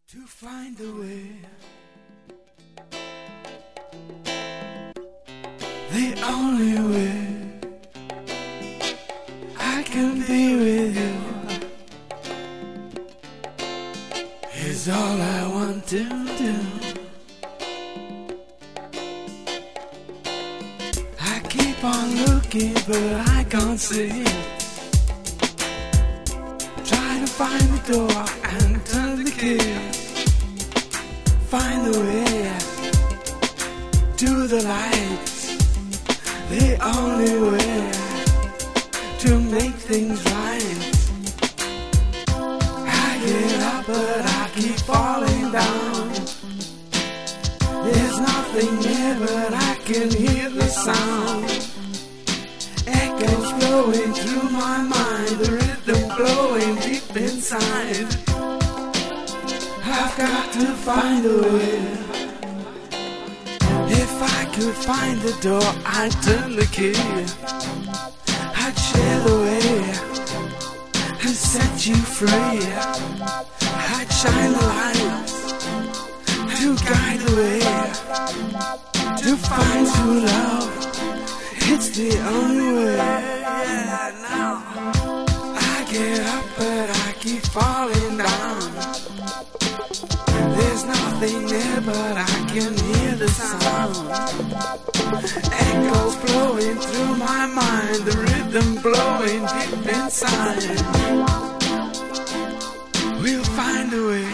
to find a way. The only way I can be with you is all I want to do. I keep on looking but I can't see it. Try to find the door and turn the key. Find the way to the lights. The only way to make things right. I get up but I keep falling down. There's nothing there but I can hear the sound. Echoes flowing through my mind, the rhythm blowing deep inside. I've got to find a way. If I could find the door, I'd turn the key. I'd share the way and set you free. I'd shine the light to guide the way to find true love. It's the only way. Now I get up but I keep falling down. There's nothing there but I can hear the sound. Echoes flowing through my mind, the rhythm blowing deep inside. We'll find a way.